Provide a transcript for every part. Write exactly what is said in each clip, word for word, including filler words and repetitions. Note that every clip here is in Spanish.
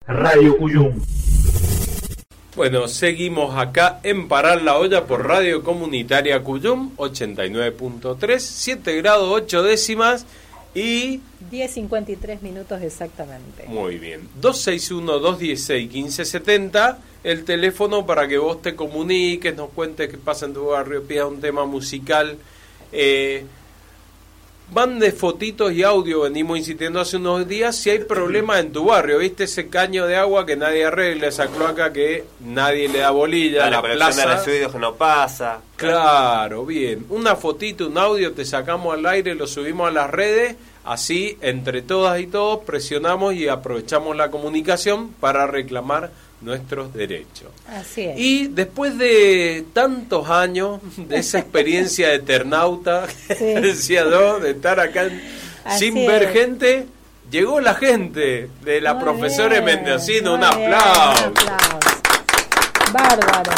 Radio Cuyum. Bueno, seguimos acá en Parar la Olla por Radio Comunitaria Cuyum, ochenta y nueve punto tres, siete grados ocho décimas y... diez cincuenta y tres minutos exactamente. Muy bien. dos seis uno, dos uno seis, uno cinco siete cero, el teléfono para que vos te comuniques, nos cuentes qué pasa en tu barrio, pidas un tema musical. Eh, van de fotitos y audio, venimos insistiendo hace unos días, si hay problemas en tu barrio, ¿viste? Ese caño de agua que nadie arregla, esa cloaca que nadie le da bolilla, la, la la plaza... de los estudios que no pasa. Claro, bien. Una fotito, un audio, te sacamos al aire, lo subimos a las redes, así entre todas y todos presionamos y aprovechamos la comunicación para reclamar nuestros derechos. Así es. Y después de tantos años de esa experiencia de eternauta, Sí. decía yo, de estar acá Así sin ver es. gente, llegó la gente de la Muy profesora bien, Mendocino, un muy bien, aplauso. un aplauso. Bárbaro.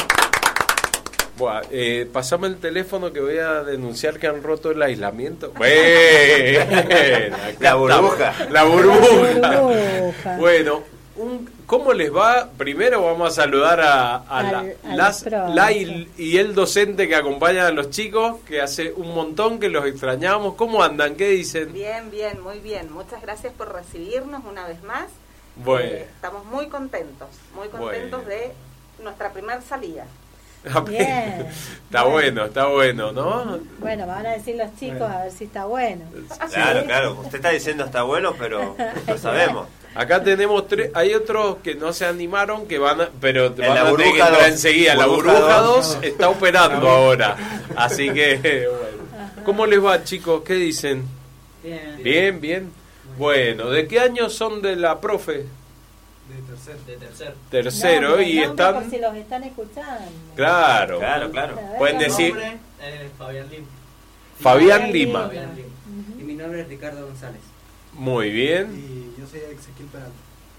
Buah, eh, pasame el teléfono que voy a denunciar que han roto el aislamiento. Bueno, acá La burbuja. estamos. La burbuja. La burbuja. Bueno, un, ¿cómo les va? Primero vamos a saludar a, a Al- la, a las, los profes. la y, y el docente que acompaña a los chicos, que hace un montón que los extrañamos. ¿Cómo andan? ¿Qué dicen? Bien, bien, muy bien. Muchas gracias por recibirnos una vez más. Bueno. Eh, estamos muy contentos, muy contentos Bueno. de nuestra primera salida. Bien. Está bueno, está bueno, ¿no? Bueno, van a decir los chicos a ver si está bueno. Claro, Sí. claro. Usted está diciendo está bueno, pero lo sabemos. Acá tenemos tres, hay otros que no se animaron, que van a, pero En van la a tener que burbuja entrar dos. enseguida. La Burbuja burbuja dos. dos está operando ahora. Así que, bueno. ¿Cómo les va, chicos? ¿Qué dicen? Bien. Bien, bien. Bueno, ¿de qué año son de la profe? De tercer. De tercer. Tercero, No, pero y nombre están... por si los están escuchando. Claro. Claro, claro. A ver, Pueden ¿cómo? decir- Mi nombre es Fabián Lim. Fabián Fabián Lima. Lima. Fabián Lim. Ujú. Y mi nombre es Ricardo González. Muy bien. Y yo soy Ezequiel Peralta.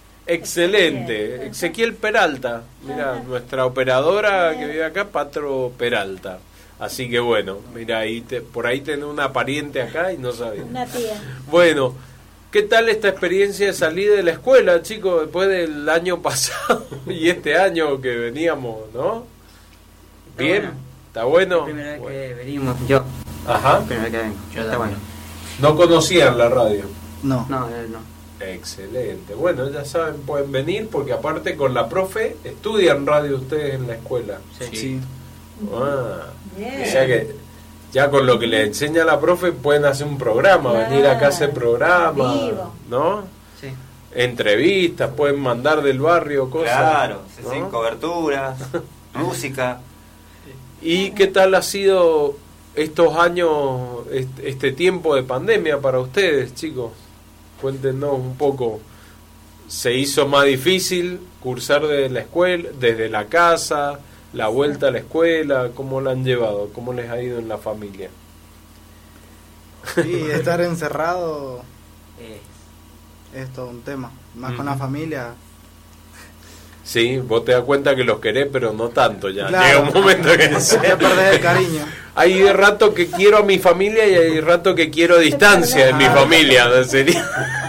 Excelente. Ezequiel Peralta. Mira, Ajá. nuestra operadora Bien. que vive acá, Patro Peralta. Así que bueno, mira, ahí te, por ahí tenés una pariente acá y no sabía. Una tía. Bueno, ¿qué tal esta experiencia de salir de la escuela, chicos, después del año pasado y este año que veníamos, ¿no? Está Bien, bueno. ¿está bueno? La primera vez Bueno. que venimos, yo. Ajá. La primera vez que vengo. Está bueno. ¿No conocían la radio? No. No, él no. Excelente. Bueno, ya saben, pueden venir porque aparte con la profe estudian radio ustedes en la escuela. Sí. Sí. Ah, Bien. o sea que ya con lo que les enseña la profe pueden hacer un programa, Claro. venir acá a hacer programa, Vivo. ¿no? Sí. Entrevistas, pueden mandar del barrio cosas. Claro, sí, ¿no? sí, coberturas, música. ¿Y qué tal ha sido estos años, este, este tiempo de pandemia para ustedes, chicos? Cuéntenos un poco. ¿Se hizo más difícil cursar desde la escuela, desde la casa, la vuelta a la escuela? ¿Cómo la han llevado? ¿Cómo les ha ido en la familia? Sí, estar encerrado Eh, es todo un tema. Más Ujú. con la familia. Sí, vos te das cuenta que los querés, pero no tanto ya. Claro. Llega un momento que Ya perdés el cariño. hay rato que quiero a mi familia y hay rato que quiero distancia de mi familia. ¿No? Sería...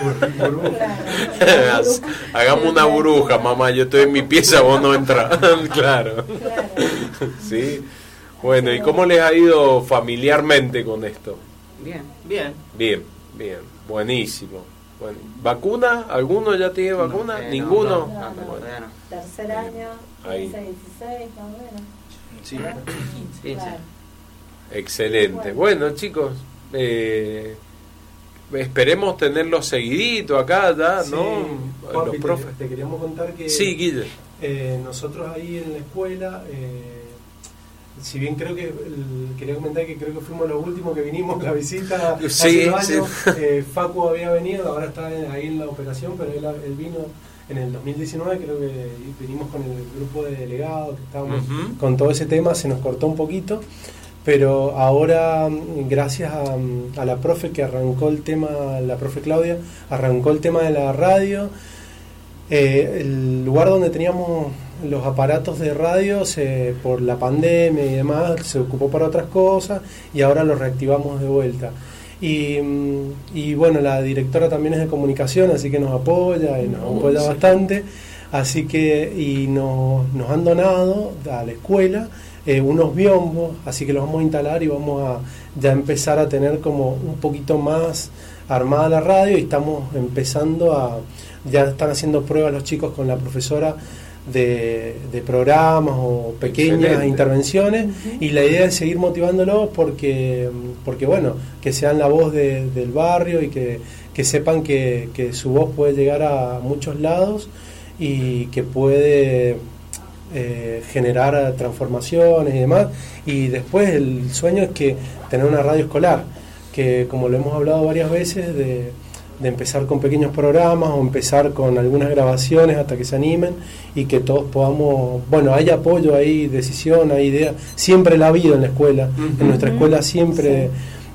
Hagamos una burbuja, mamá. Yo estoy en mi pieza, vos no entras. Claro. Claro. Sí. Bueno, ¿y cómo les ha ido familiarmente con esto? bien. Bien. Bien, bien. Buenísimo. Bueno, ¿vacuna? ¿Alguno ya tiene vacuna? Eh, no, ¿Ninguno? No, no, no, Bueno. todavía no. Tercer año, Ahí. quince, dieciséis, más o menos. Sí. Sí, Claro. Excelente. Bueno, chicos, eh, esperemos tenerlos seguidito acá, ya, Sí, ¿no? Juanpi, Los te- profes. Te, queríamos contar que Sí, Guille. eh, nosotros ahí en la escuela, eh, si bien creo que, el- quería comentar que creo que fuimos los últimos que vinimos a la visita Sí, hace dos sí. años, eh, Facu había venido, ahora está en- ahí en la operación, pero él, él vino en el dos mil diecinueve, creo que vinimos con el grupo de delegados, que estábamos Ujú. con todo ese tema, se nos cortó un poquito. Pero ahora, gracias a, a la profe que arrancó el tema, la profe Claudia, arrancó el tema de la radio, eh, el lugar donde teníamos los aparatos de radio, se, por la pandemia y demás, se ocupó para otras cosas y ahora lo reactivamos de vuelta. Y, y bueno, la directora también es de comunicación, así que nos apoya y nos Oh, apoya sí. bastante. Así que, y nos, nos han donado a la escuela eh, unos biombos, así que los vamos a instalar y vamos a ya empezar a tener como un poquito más armada la radio, y estamos empezando a, ya están haciendo pruebas los chicos con la profesora de, de programas o pequeñas Excelente. intervenciones, y la idea es seguir motivándolos porque, porque bueno, que sean la voz de, del barrio y que, que sepan que, que su voz puede llegar a muchos lados y que puede eh, generar transformaciones y demás. Y después el sueño es que tener una radio escolar, que como lo hemos hablado varias veces, de, de empezar con pequeños programas o empezar con algunas grabaciones hasta que se animen y que todos podamos, bueno, hay apoyo, hay decisión, hay idea, siempre la ha habido en la escuela, Uh-huh. en nuestra escuela siempre,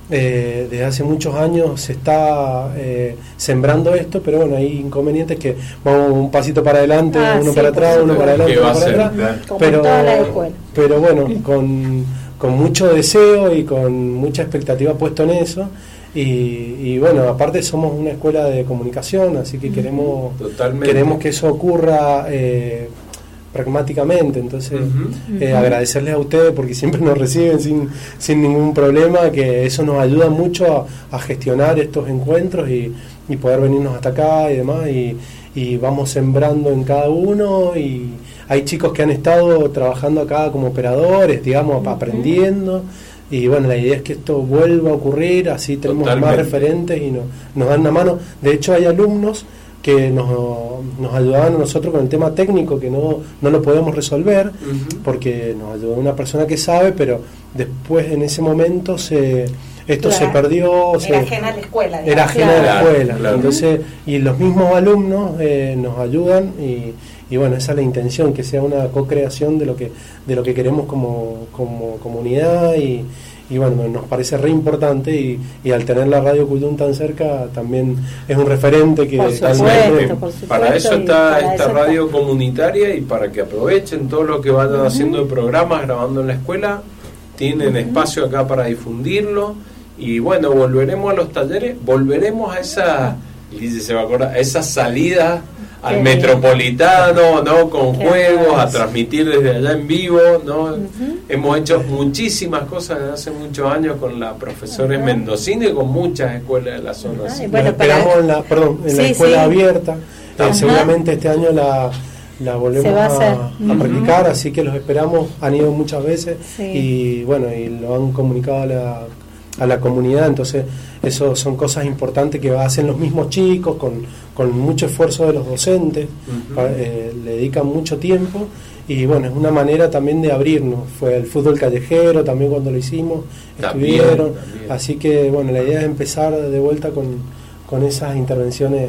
eh, desde hace muchos años se está eh, sembrando esto, pero bueno, hay inconvenientes que vamos un pasito para adelante, Ah, uno sí, para por atrás, uno supuesto. para adelante, ¿Qué uno va a para ser? atrás, Claro. Como pero, en toda la escuela. pero bueno, con, con mucho deseo y con mucha expectativa puesto en eso. Y, y bueno, aparte somos una escuela de comunicación, así que queremos Totalmente. queremos que eso ocurra eh, pragmáticamente. Entonces, Ujú. eh, Ujú. agradecerles a ustedes porque siempre nos reciben sin, sin ningún problema, que eso nos ayuda mucho a, a gestionar estos encuentros y, y poder venirnos hasta acá y demás. Y, y vamos sembrando en cada uno, y hay chicos que han estado trabajando acá como operadores, digamos, aprendiendo. Y bueno, la idea es que esto vuelva a ocurrir, así tenemos más Totalmente. referentes y no, nos dan una mano. De hecho, hay alumnos que nos, nos ayudaban a nosotros con el tema técnico, que no, no lo podemos resolver, Ujú. porque nos ayudó una persona que sabe, pero después en ese momento se esto Claro. se perdió, se, Era ajena a la escuela. era digamos. ajena a la Claro, escuela. claro. Entonces, y los mismos alumnos eh, nos ayudan, y, y bueno, esa es la intención, que sea una co-creación de lo que de lo que queremos como, como comunidad, y, y bueno, nos parece re importante, y, y al tener la Radio Cuyum tan cerca también es un referente que Por tal supuesto, vez- por supuesto, Para eso y está para esta eso radio está. comunitaria, y para que aprovechen todo lo que vayan haciendo de programas, grabando en la escuela, tienen espacio acá para difundirlo. Y bueno, volveremos a los talleres, volveremos a esa, Lizzy se va a acordar, a esa salida al Qué Metropolitano, ¿no? Con Qué juegos, a hermoso. transmitir desde allá en vivo, ¿no? Ujú. Hemos hecho muchísimas cosas desde hace muchos años con la profesora Ajá. Mendocina y con muchas escuelas de la zona. Ajá, así. y bueno, Nos esperamos para- en la, perdón, en la Sí, escuela sí. abierta. Eh, Ajá. seguramente este año la, la volvemos Se va a a, hacer. a Ujú. practicar, así que los esperamos. Han ido muchas veces, Sí. y bueno, y lo han comunicado a la, a la comunidad. Entonces, eso son cosas importantes que hacen los mismos chicos con, con mucho esfuerzo de los docentes. Ujú. Pa- eh, le dedican mucho tiempo, y bueno, es una manera también de abrirnos. Fue el fútbol callejero también cuando lo hicimos, También, estuvieron, también. así que bueno, la idea es empezar de vuelta con, con esas intervenciones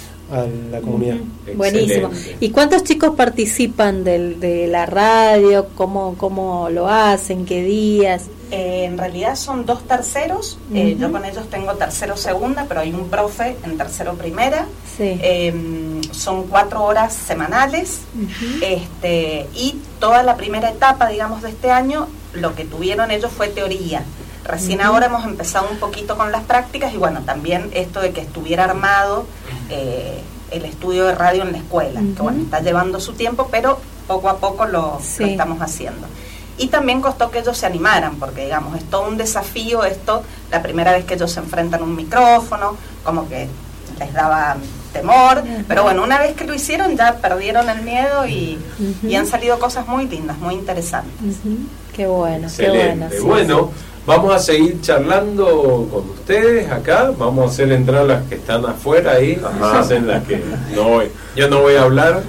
a la comunidad. Ujú. Buenísimo. Excelente. ¿Y cuántos chicos participan del, de la radio? ¿Cómo, cómo lo hacen? ¿Qué días? Eh, en realidad son dos terceros, eh, Ujú. yo con ellos tengo tercero segunda, pero hay un profe en tercero primera. Sí. Eh, son cuatro horas semanales, Ujú. este, y toda la primera etapa, digamos, de este año, lo que tuvieron ellos fue teoría. Recién Ujú. ahora hemos empezado un poquito con las prácticas, y bueno, también esto de que estuviera armado eh, el estudio de radio en la escuela, Ujú. que bueno, está llevando su tiempo, pero poco a poco lo, Sí. lo estamos haciendo. Y también costó que ellos se animaran, porque digamos, es todo un desafío esto, la primera vez que ellos se enfrentan a un micrófono, como que les daba temor, Ujú. pero bueno, una vez que lo hicieron ya perdieron el miedo, y, Ujú. y han salido cosas muy lindas, muy interesantes. Ujú. Qué bueno, Excelente. qué bueno. sí, Bueno, vamos a seguir charlando con ustedes acá. Vamos a hacer entrar las que están afuera ahí. Ajá. Hacen las que no voy, yo no voy a hablar.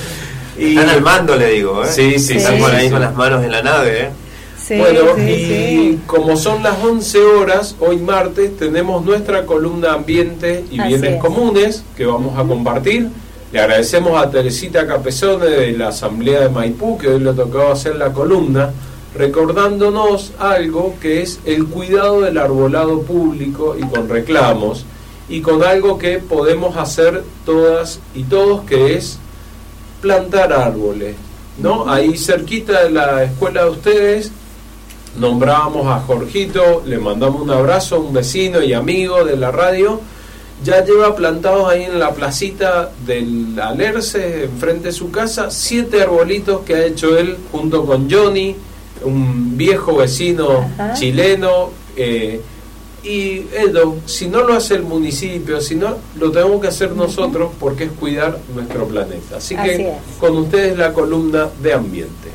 Y- Están al mando, le digo, ¿eh? Sí, sí, Están sí, por sí, ahí sí. con las manos en la nave, ¿eh? sí, Bueno, sí, y sí. como son las once horas, hoy martes, tenemos nuestra columna Ambiente y Así Bienes es. Comunes que vamos a compartir. Le agradecemos a Teresita Capezone de la Asamblea de Maipú, que hoy le tocaba hacer la columna, recordándonos algo que es el cuidado del arbolado público, y con reclamos, y con algo que podemos hacer todas y todos, que es plantar árboles, ¿no? Ahí cerquita de la escuela de ustedes nombrábamos a Jorgito, le mandamos un abrazo, un vecino y amigo de la radio. Ya lleva plantados ahí en la placita del Alerce, enfrente de su casa, siete arbolitos que ha hecho él junto con Johnny, un viejo vecino Ajá. chileno. Eh, y ellos, si no lo hace el municipio, si no, lo tenemos que hacer nosotros, porque es cuidar nuestro planeta. Así, Así que es. Con ustedes la columna de ambiente.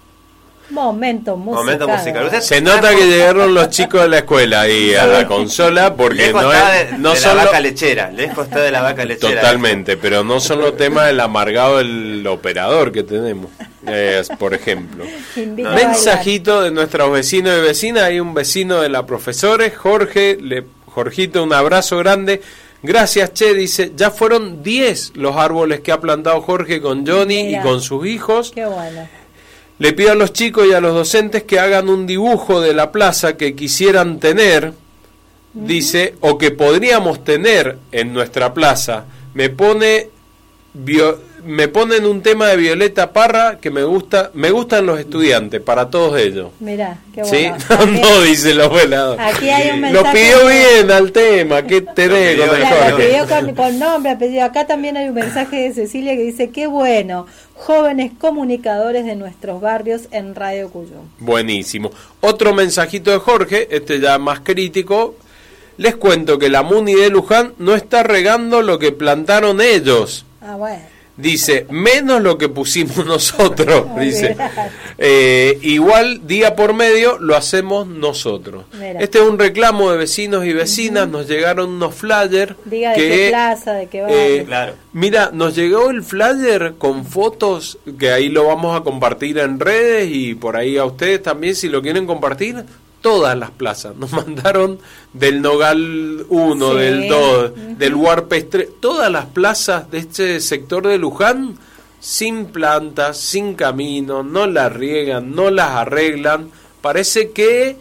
Momento musical. Momento musical. ¿Usted Se nota que llegaron los chicos de la escuela ahí a la consola, porque no es de, no de son la vaca lo... lechera, lejos está de la vaca lechera. Totalmente, pero no son los temas del amargado del operador que tenemos, eh, por ejemplo. Invita Mensajito de nuestros vecinos y vecinas. Hay un vecino de la profesores, Jorge, le, Jorgito, un abrazo grande. Gracias, che, dice, ya fueron diez los árboles que ha plantado Jorge con Johnny Mira, y con sus hijos. Qué bueno. Le pido a los chicos y a los docentes que hagan un dibujo de la plaza que quisieran tener, uh-huh. dice, o que podríamos tener en nuestra plaza. Me pone bio, me ponen un tema de Violeta Parra que me gusta, me gustan los estudiantes, para todos ellos. Mirá, qué ¿Sí? bueno. No, no, dice los veladores. Aquí hay un mensaje. Lo pidió bien al tema, ¿qué tenés con el Claro, lo Jorge? pidió con, con nombre, apellido. Acá también hay un mensaje de Cecilia que dice, qué bueno, jóvenes comunicadores de nuestros barrios en Radio Cuyum. Buenísimo. Otro mensajito de Jorge, este ya más crítico. Les cuento que la Muni de Luján no está regando lo que plantaron ellos. Ah, bueno. Dice, menos lo que pusimos nosotros, dice. Eh, igual, día por medio, lo hacemos nosotros. Mira. Este es un reclamo de vecinos y vecinas. Uh-huh. Nos llegaron unos flyers. Diga que, de qué plaza, de qué barrio. Eh, claro. Mira, nos llegó el flyer con fotos, que ahí lo vamos a compartir en redes y por ahí a ustedes también, si lo quieren compartir. Todas las plazas, nos mandaron del Nogal uno, sí. del dos, uh-huh. del Huarpestre, todas las plazas de este sector de Luján, sin plantas, sin camino, no las riegan, no las arreglan. Parece que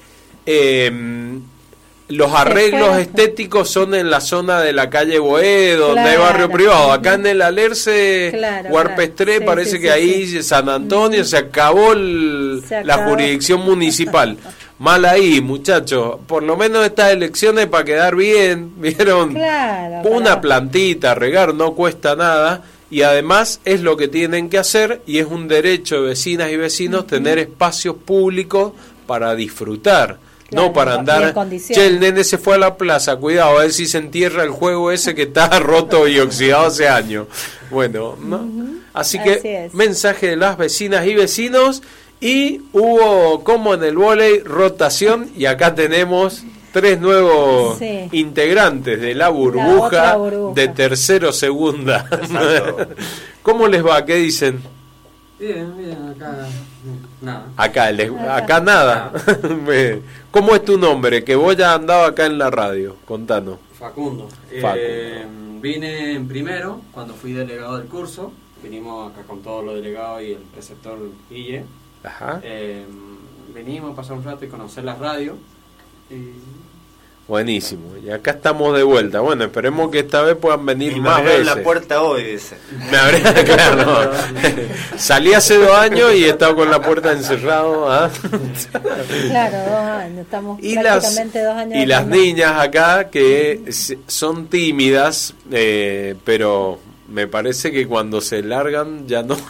eh, los arreglos estéticos son en la zona de la calle Boedo, donde claro, hay barrio privado. Acá en el Alerce, claro, Huarpestre, claro. parece sí, sí, que sí, ahí sí. San Antonio, uh-huh. se acabó, el, se acabó la jurisdicción municipal. Mal ahí, muchachos. Por lo menos estas elecciones para quedar bien, ¿vieron? Claro, una claro. plantita, regar no cuesta nada. Y además es lo que tienen que hacer y es un derecho de vecinas y vecinos uh-huh. tener espacios públicos para disfrutar. Claro, no para andar, che, el nene se fue a la plaza, cuidado, a ver si se entierra el juego ese que está roto y oxidado hace años. Bueno, ¿no? Uh-huh. Así que Así es. Mensaje de las vecinas y vecinos. Y hubo, como en el vóley, rotación, y acá tenemos tres nuevos sí. integrantes de la burbuja, la burbuja de tercero segunda. ¿Cómo les va? ¿Qué dicen? Bien, bien, acá nada. Acá, les, acá nada. ¿Cómo es tu nombre? Que vos ya andabas acá en la radio. Contanos. Facundo. Facundo. Eh, vine en primero, cuando fui delegado del curso. Vinimos acá con todos los delegados y el preceptor Guille. Ajá. Eh, venimos a pasar un rato y conocer la radio. Y... Buenísimo. Y acá estamos de vuelta. Bueno, esperemos que esta vez puedan venir y más me veces. la puerta hoy, dice. Me abrí, claro. Salí hace dos años y he estado con la puerta encerrado. ¿Ah? Claro, dos años. Estamos y prácticamente las, dos años. Y las niñas acá que son tímidas, eh, pero... me parece que cuando se largan ya no.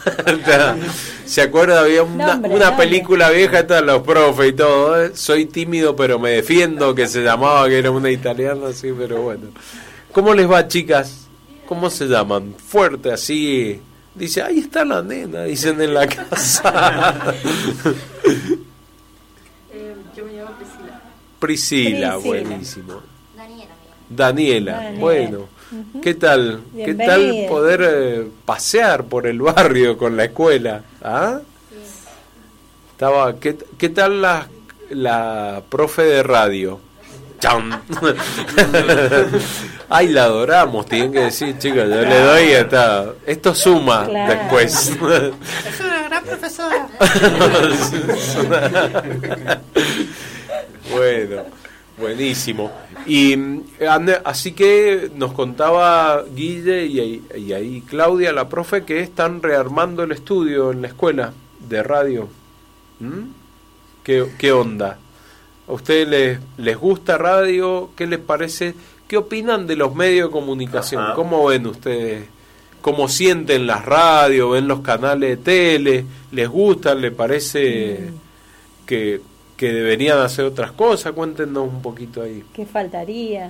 ¿Se acuerda? Había una, nombre, una película vieja, esta de los profes y todo. ¿eh? Soy tímido pero me defiendo, que se llamaba, que era una italiana así, pero bueno. ¿Cómo les va, chicas? ¿Cómo se llaman? Fuerte así. Dice, ahí está la nena, dicen en la casa. eh, yo me llamo Priscila. Priscila, Priscila. Buenísimo. Daniela. Daniela, Daniela. Bueno. Uh-huh. ¿Qué tal? Bienvenida. ¿Qué tal poder eh, pasear por el barrio con la escuela? ¿Ah? Sí. Estaba, ¿qué, qué tal la, la profe de radio? ¡Cham! Ay, la adoramos, tienen que decir, chicos, yo le doy y está. Esto suma claro. después. Es una gran profesora. Bueno, buenísimo. Y así que nos contaba Guille y ahí, y ahí Claudia, la profe, que están rearmando el estudio en la escuela de radio. ¿Mm? ¿Qué, qué onda? ¿A ustedes les, les gusta radio? ¿Qué les parece? ¿Qué opinan de los medios de comunicación? Ajá. ¿Cómo ven ustedes? ¿Cómo sienten las radios? ¿Ven los canales de tele? ¿Les gustan? ¿Les parece mm. que, que deberían hacer otras cosas? Cuéntenos un poquito ahí. ¿Qué faltaría?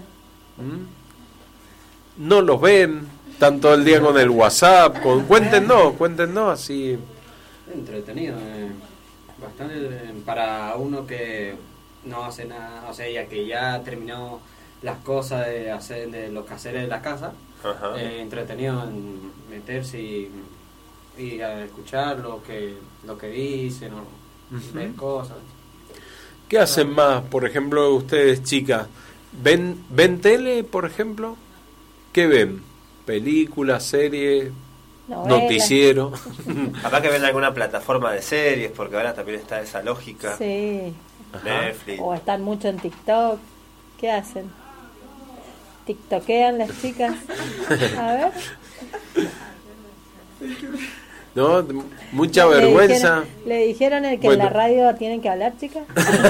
¿Mm? ¿No los ven? ¿Están todo el día con el WhatsApp? Con... Cuéntenos, cuéntenos así. Entretenido, eh. bastante eh, para uno que no hace nada, o sea, ya que ya terminó las cosas de hacer de los quehaceres de la casa, eh, entretenido en meterse y, y a escuchar lo que lo que dicen o uh-huh. ver cosas. ¿Qué hacen más, por ejemplo, ustedes chicas? ¿Ven ven tele, por ejemplo? ¿Qué ven? ¿Películas, series, Novela. Noticiero? Capaz que ven alguna plataforma de series, porque ahora también está esa lógica. Sí. Netflix. O están mucho en TikTok. ¿Qué hacen? ¿TikTokean las chicas? A ver. No, mucha ¿Le vergüenza. Dijeron, ¿Le dijeron el que bueno. en la radio tienen que hablar, chicas?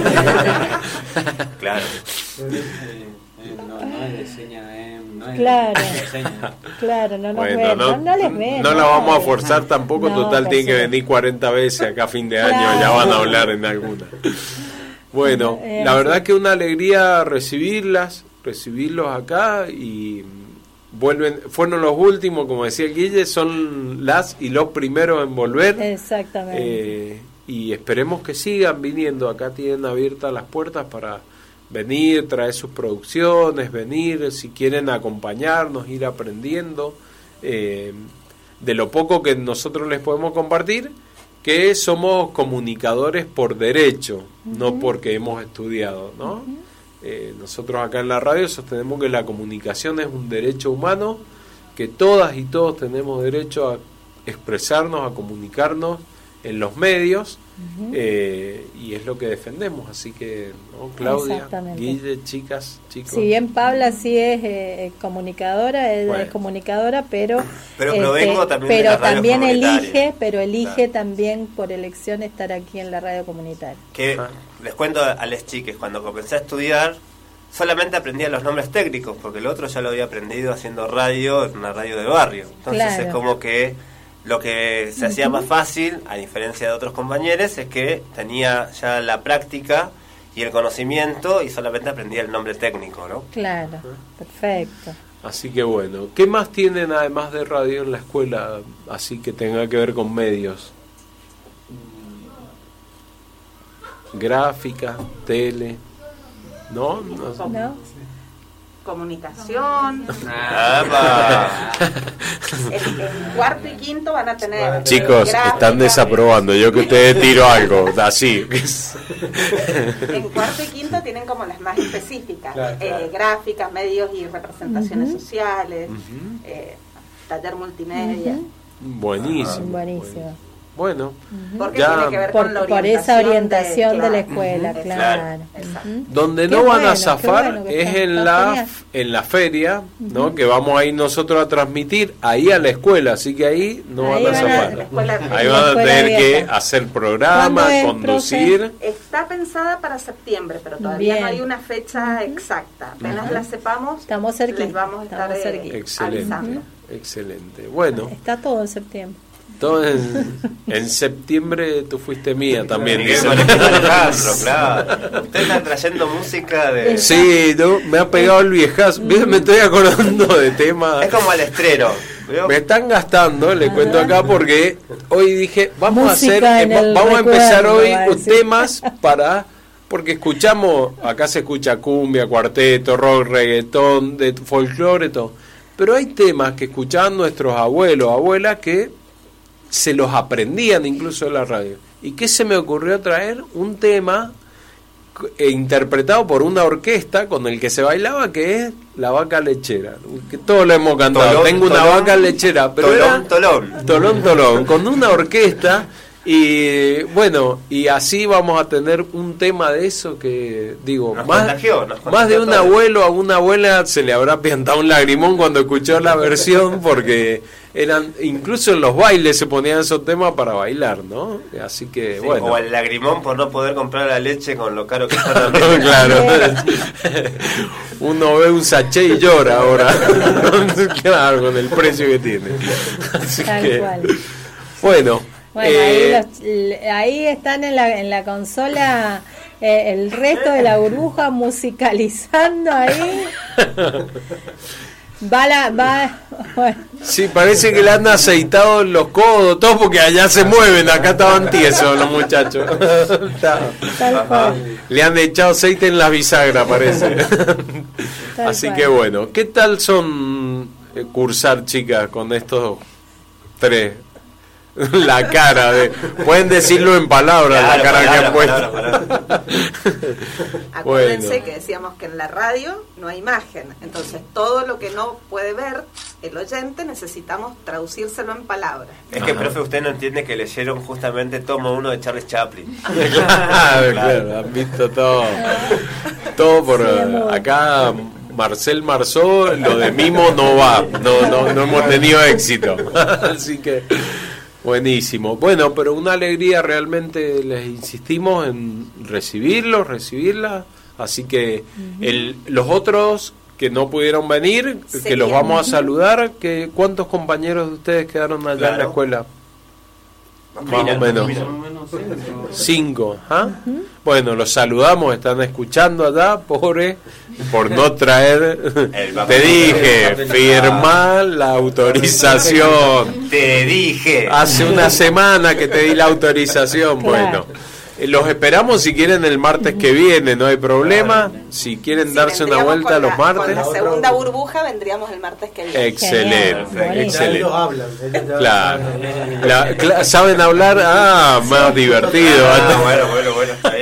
Claro. Eh, no, no es de seña, eh, no es Claro. de seña. Claro, no nos Bueno, ven, no, no, no les ven. no la vamos a forzar tampoco, No, total tienen que casi no. venir cuarenta veces acá a fin de año, Claro. ya van a hablar en alguna. Bueno, Eh, la verdad que una alegría recibirlas, recibirlos acá y vuelven, fueron los últimos, como decía el Guille, son las y los primeros en volver. Exactamente. Eh, y esperemos que sigan viniendo, acá tienen abiertas las puertas para venir, traer sus producciones, venir, si quieren acompañarnos, ir aprendiendo eh, de lo poco que nosotros les podemos compartir, que somos comunicadores por derecho, uh-huh. no porque hemos estudiado, ¿no? Uh-huh. Eh, nosotros acá en la radio sostenemos que la comunicación es un derecho humano, que todas y todos tenemos derecho a expresarnos, a comunicarnos en los medios, uh-huh. eh, y es lo que defendemos, así que, ¿no? Claudia, Guille, chicas, chicos. Si bien Paula sí es eh, comunicadora, ella bueno. es comunicadora, pero pero, este, provengo también, pero de la radio también comunitaria. elige, pero elige Claro. también por elección estar aquí en la radio comunitaria. Que Ajá. les cuento a las chiques, cuando comencé a estudiar solamente aprendía los nombres técnicos, porque el otro ya lo había aprendido haciendo radio en una radio del barrio. Entonces Claro. es como que lo que se hacía más fácil, a diferencia de otros compañeros, es que tenía ya la práctica y el conocimiento y solamente aprendía el nombre técnico, ¿no? Claro, perfecto. Así que bueno, ¿qué más tienen además de radio en la escuela, así que tenga que ver con medios? Gráfica, tele, ¿no? No. ¿No? Comunicación. Ah, En, en cuarto y quinto van a tener. Chicos, gráfica, están desaprobando, yo que ustedes tiro algo, así. En cuarto y quinto tienen como las más específicas, Claro, claro. Eh, gráficas, medios y representaciones Uh-huh. sociales, Ujú. eh, taller multimedia. Uh-huh. Buenísimo. Buenísimo. Bueno, Porque Ya. tiene que ver Por, con la por esa orientación de, la escuela, Ujú. claro. Exacto. Ujú. donde Qué no van bueno, a qué zafar bueno que es está- en está la genial. en la feria, ¿no? Que vamos a ir nosotros a transmitir ahí a la escuela, así que ahí no Ahí van a van a- zafar. La escuela- Ahí la van a escuela tener que abierta. hacer programa, ¿Cuándo es, conducir. Está pensada para septiembre, pero todavía Bien. no hay una fecha exacta. Apenas Ujú. la sepamos, Estamos cerquita, les vamos a estar estamos eh, cerquita. Excelente, avisando. excelente. Bueno, Está todo en septiembre. todo en, en septiembre tú fuiste mía también, Miguel dicen. Valentín Alejandro, claro. Ustedes están trayendo música de... Sí, ¿no? Me ha pegado el viejazo. ¿Ves? Me estoy acordando de temas. Es como al estreno. ¿vio? Me están gastando, le cuento acá, porque hoy dije, vamos Música a hacer, en eh, va- el vamos a empezar recuerdo, hoy va a con decir. temas para, porque escuchamos, acá se escucha cumbia, cuarteto, rock, reggaetón, de folclore, todo. Pero hay temas que escuchaban nuestros abuelos, abuelas, que se los aprendían incluso en la radio. ¿Y qué se me ocurrió traer? Un tema eh, interpretado por una orquesta con el que se bailaba, que es La Vaca Lechera, que todos lo hemos cantado. Tolón, Tengo una tolón, vaca lechera, pero tolón, era tolón. tolón, tolón, con una orquesta Y bueno, y así vamos a tener un tema de eso que, digo, Nos más, contagió, nos contagió más de un todo. abuelo a una abuela se le habrá piantado un lagrimón cuando escuchó la versión, porque eran, incluso en los bailes se ponían esos temas para bailar, ¿no? Así que, Sí, bueno. o el lagrimón por no poder comprar la leche con lo caro que está también. Claro. Uno ve un sachet y llora ahora. Claro, con el precio que tiene. Así Tal que, cual. bueno. Bueno, eh, ahí, los- l- ahí están en la, en la consola eh, el resto de la burbuja musicalizando ahí. Va la. Va, bueno, Sí, parece que le han aceitado los codos, todo porque allá se mueven, acá estaban tiesos los muchachos. Está- tal cual. Le han echado aceite en la bisagra, parece. Tal Así cual. que bueno, ¿qué tal son eh, cursar, chicas, con estos tres? La cara de... Pueden decirlo en palabras, Claro, la cara que han puesto. palabra, palabra. Acuérdense Bueno. que decíamos que en la radio no hay imagen, entonces todo lo que no puede ver el oyente necesitamos traducírselo en palabras. Es que, profe, usted no entiende que leyeron justamente tomo uno de Charles Chaplin. Claro, claro, han visto todo. Todo por Sí, eh, amor. acá. Marcel Marceau, lo de mimo no va, no, no, no hemos tenido éxito. Así que, buenísimo. Bueno, pero una alegría realmente, les insistimos en recibirlos, recibirla. Así que el, los otros que no pudieron venir, que Serían. los vamos a saludar, que ¿cuántos compañeros de ustedes quedaron allá en la Claro. escuela? Más Mira, o menos. mira. Más o menos cinco. Cinco, ¿ah? Bueno, los saludamos, están escuchando allá, pobre, por no traer. El papel. Te dije, El papel. firma la autorización. Te dije. Hace una semana que te di la autorización. Claro. Bueno, eh, los esperamos si quieren el martes que viene, no hay problema. Si quieren Sí, darse una vendríamos vuelta con los la- martes. Con la segunda burbuja vendríamos el martes que viene. Excelente, Genial, buenísimo. excelente. Ellos hablan. ellos ya- Claro. La- cla- ¿Saben hablar? Ah, más divertido. Ah, bueno, bueno, bueno, está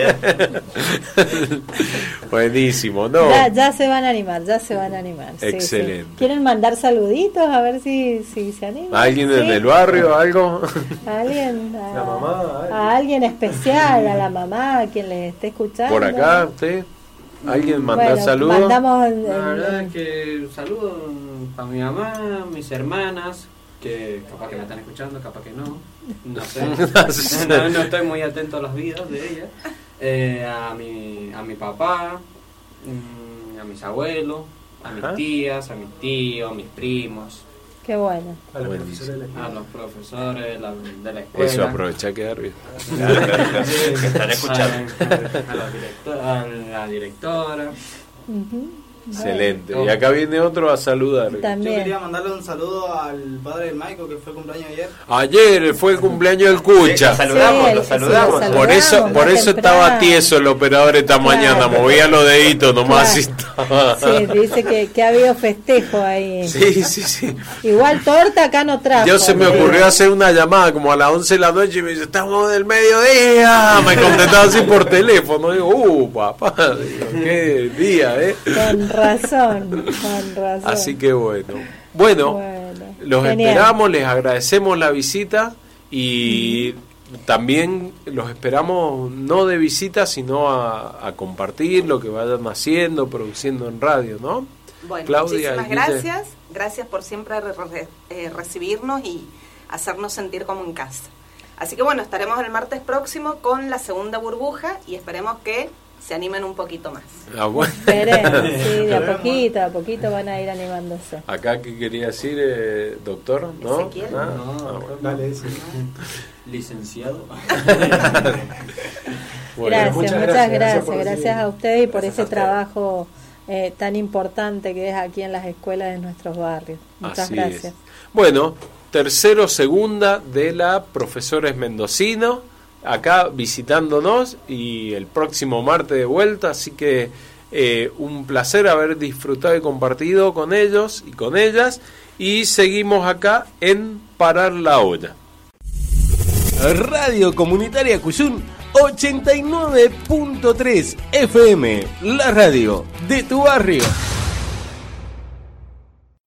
bien. Buenísimo, ¿no? Ya, ya se van a animar, ya se van a animar. sí, Excelente. sí. ¿Quieren mandar saluditos? A ver si, si se animan. ¿Alguien en ¿Sí? el barrio? ¿Algo? ¿A alguien? A, La mamá, alguien. a alguien especial, a la mamá, a quien les esté escuchando. ¿Por acá usted? ¿Alguien mandar Bueno, saludos? Mandamos en- La en- verdad en- es que saludo a mi mamá, mis hermanas, que capaz que me están escuchando, capaz que no, no sé, no, no estoy muy atento a los videos de ellas, eh, a mi a mi papá, mm, a mis abuelos, a mis Ajá. tías, a mis tíos, a mis primos, Qué bueno. A los Buenísimo. profesores de la a escuela. los profesores de la, de la escuela. Eso, aprovecha a quedar bien. Claro, claro, claro, que están escuchando. A, a la directora, a la directora. Ujú. Excelente. Bueno. Y acá viene otro a saludar. Yo También. quería mandarle un saludo al padre del Michael, que fue cumpleaños ayer. Ayer fue el cumpleaños del Cucha. Lo saludamos, Sí, lo sí, saludamos. lo Por eso, saludamos, por más eso temprano. estaba tieso el operador esta Claro. mañana, movía los deditos nomás y estaba. Sí, dice que, que ha habido festejo ahí. Sí, sí, sí. Igual torta acá no trajo. Yo se me pero- ocurrió hacer una llamada como a las once de la noche y me dice, estamos del mediodía. Me contestaba así por teléfono. Digo, uh, papá, digo, qué día, ¿eh? Con razón, con razón. Así que bueno. Bueno, Bueno, los genial. esperamos, les agradecemos la visita y también los esperamos no de visita, sino a, a compartir lo que vayan haciendo, produciendo en radio, ¿no? Bueno, Claudia, muchísimas Guille. gracias. Gracias por siempre re- re- eh, recibirnos y hacernos sentir como en casa. Así que bueno, estaremos el martes próximo con la segunda burbuja y esperemos que se animen un poquito más. Ah, bueno. Esperemos, sí, de a poquito, de a poquito van a ir animándose. Acá, ¿qué quería decir, eh, doctor? ¿No? Ezequiel. Ah, No, ah, bueno. Dale, ese. Licenciado. Bueno, Gracias, muchas muchas gracias, gracias, gracias por gracias, recibirnos. a ustedes y por Gracias ese a ustedes. trabajo eh, tan importante que es aquí en las escuelas de nuestros barrios. Muchas así gracias. es. Bueno, tercero, segunda de la Profesores Mendocino, acá visitándonos y el próximo martes de vuelta, así que eh, un placer haber disfrutado y compartido con ellos y con ellas y seguimos acá en Parar la Olla. Radio Comunitaria Cuyún ochenta y nueve punto tres F M, la radio de tu barrio.